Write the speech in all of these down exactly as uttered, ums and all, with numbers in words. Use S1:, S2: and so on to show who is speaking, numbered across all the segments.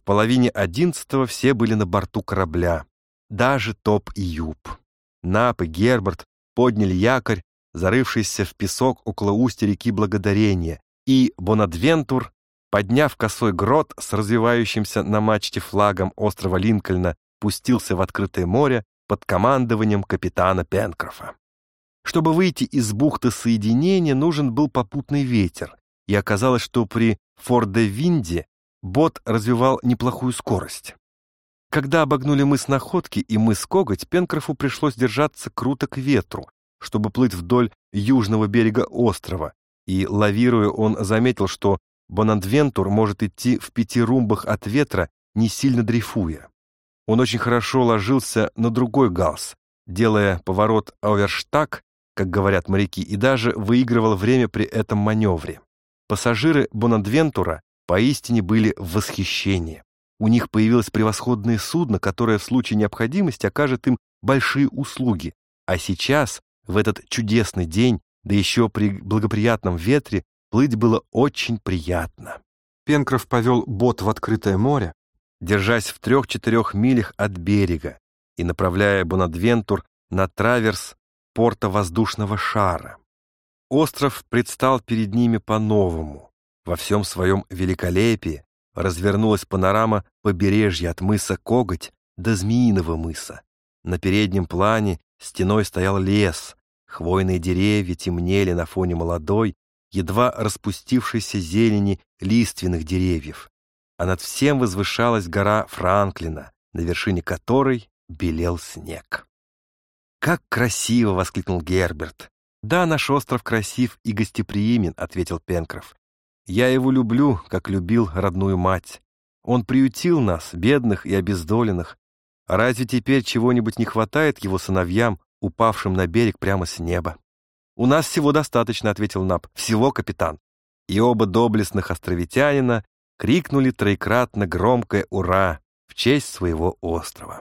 S1: половине одиннадцатого все были на борту корабля, даже Топ и Юп. Нап и Герберт подняли якорь, зарывшийся в песок около устья реки Благодарения, и Бонадвентур, подняв косой грот с развивающимся на мачте флагом острова Линкольна, пустился в открытое море под командованием капитана Пенкрофа. Чтобы выйти из бухты соединения, нужен был попутный ветер, и оказалось, что при Фор-де-Винде бот развивал неплохую скорость. Когда обогнули мыс Находки и мыс Коготь, Пенкрофу пришлось держаться круто к ветру, чтобы плыть вдоль южного берега острова, и, лавируя, он заметил, что Бонадвентур может идти в пяти румбах от ветра, не сильно дрейфуя. Он очень хорошо ложился на другой галс, делая поворот оверштаг, как говорят моряки, и даже выигрывал время при этом маневре. Пассажиры Бонадвентура поистине были в восхищении. У них появилось превосходное судно, которое в случае необходимости окажет им большие услуги, а сейчас, в этот чудесный день, да еще при благоприятном ветре, плыть было очень приятно. Пенкроф повел бот в открытое море, держась в трех-четырех милях от берега и направляя Бонадвентур на траверс порта воздушного шара. Остров предстал перед ними по-новому. Во всем своем великолепии развернулась панорама побережья от мыса Коготь до Змеиного мыса. На переднем плане стеной стоял лес, хвойные деревья темнели на фоне молодой, едва распустившейся зелени лиственных деревьев, а над всем возвышалась гора Франклина, на вершине которой белел снег. «Как красиво!» — воскликнул Герберт. «Да, наш остров красив и гостеприимен», — ответил Пенкроф. «Я его люблю, как любил родную мать. Он приютил нас, бедных и обездоленных. А разве теперь чего-нибудь не хватает его сыновьям, упавшим на берег прямо с неба?» «У нас всего достаточно», — ответил Нап. «Всего, капитан». И оба доблестных островитянина крикнули троекратно громкое «Ура!» в честь своего острова.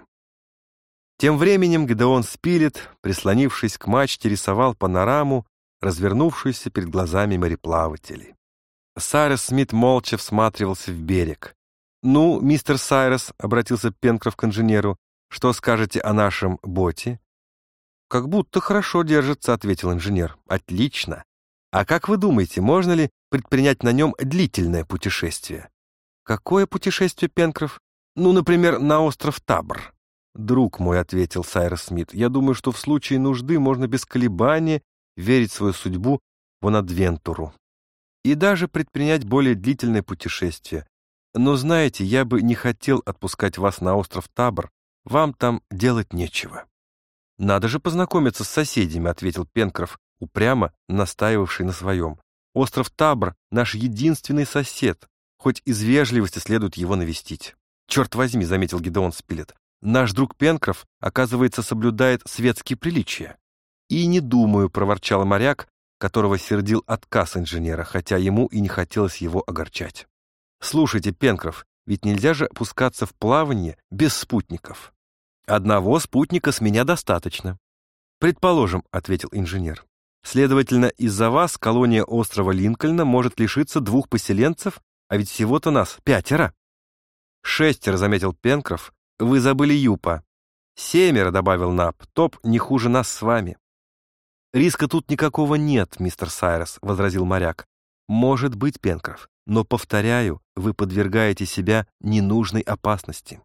S1: Тем временем Гедеон Спилет, прислонившись к мачте, рисовал панораму, развернувшуюся перед глазами мореплавателей. Сайрес Смит молча всматривался в берег. «Ну, мистер Сайрес», — обратился Пенкроф к инженеру, — «что скажете о нашем боте?» «Как будто хорошо держится», — ответил инженер. «Отлично. А как вы думаете, можно ли предпринять на нем длительное путешествие?» «Какое путешествие, Пенкроф?» «Ну, например, на остров Табр». «Друг мой», — ответил Сайрес Смит, — «я думаю, что в случае нужды можно без колебания верить в свою судьбу Бонадвентуру и даже предпринять более длительное путешествие. Но, знаете, я бы не хотел отпускать вас на остров Табр, вам там делать нечего». «Надо же познакомиться с соседями», — ответил Пенкроф, упрямо настаивавший на своем. «Остров Табр — наш единственный сосед, хоть из вежливости следует его навестить». «Черт возьми», — заметил Гедеон Спилет, — «наш друг Пенкроф, оказывается, соблюдает светские приличия». «И не думаю», — проворчал моряк, которого сердил отказ инженера, хотя ему и не хотелось его огорчать. «Слушайте, Пенкроф, ведь нельзя же опускаться в плавание без спутников». «Одного спутника с меня достаточно». «Предположим», — ответил инженер. «Следовательно, из-за вас колония острова Линкольна может лишиться двух поселенцев, а ведь всего-то нас пятеро». «Шестеро», — заметил Пенкроф. «Вы забыли Юпа». «Семеро», — добавил Нап. «Топ не хуже нас с вами». «Риска тут никакого нет, мистер Сайрес», — возразил моряк. «Может быть, Пенкроф, но, повторяю, вы подвергаете себя ненужной опасности».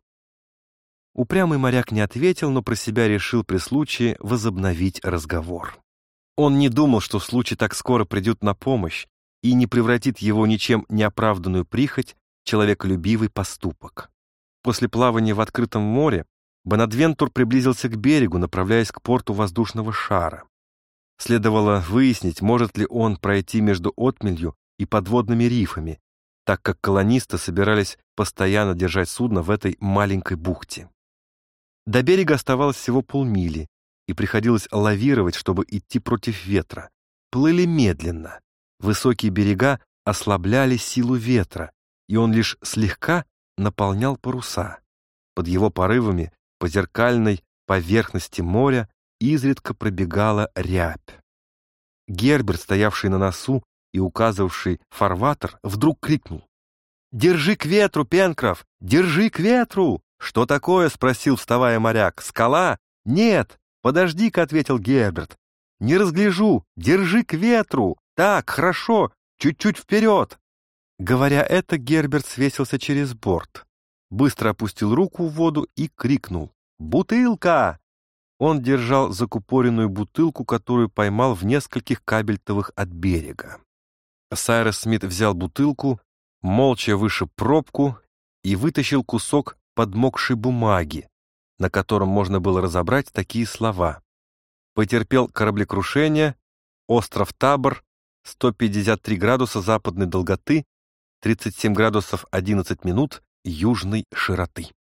S1: Упрямый моряк не ответил, но про себя решил при случае возобновить разговор. Он не думал, что случай так скоро придет на помощь и не превратит его ничем неоправданную прихоть в человеколюбивый поступок. После плавания в открытом море Бонадвентур приблизился к берегу, направляясь к порту воздушного шара. Следовало выяснить, может ли он пройти между отмелью и подводными рифами, так как колонисты собирались постоянно держать судно в этой маленькой бухте. До берега оставалось всего полмили, и приходилось лавировать, чтобы идти против ветра. Плыли медленно. Высокие берега ослабляли силу ветра, и он лишь слегка наполнял паруса. Под его порывами по зеркальной поверхности моря изредка пробегала рябь. Герберт, стоявший на носу и указывавший фарватер, вдруг крикнул: «Держи к ветру, Пенкроф! Держи к ветру!» «Что такое?» — спросил, вставая моряк. «Скала?» «Нет!» «Подожди-ка», — ответил Герберт. «Не разгляжу! Держи к ветру! Так, хорошо! Чуть-чуть вперед!» Говоря это, Герберт свесился через борт, быстро опустил руку в воду и крикнул: «Бутылка!» Он держал закупоренную бутылку, которую поймал в нескольких кабельтовых от берега. Сайрус Смит взял бутылку, молча вышиб пробку и вытащил кусок подмокшей бумаги, на котором можно было разобрать такие слова: «Потерпел кораблекрушение, остров Табор, сто пятьдесят три градуса западной долготы, тридцать семь градусов одиннадцать минут южной широты».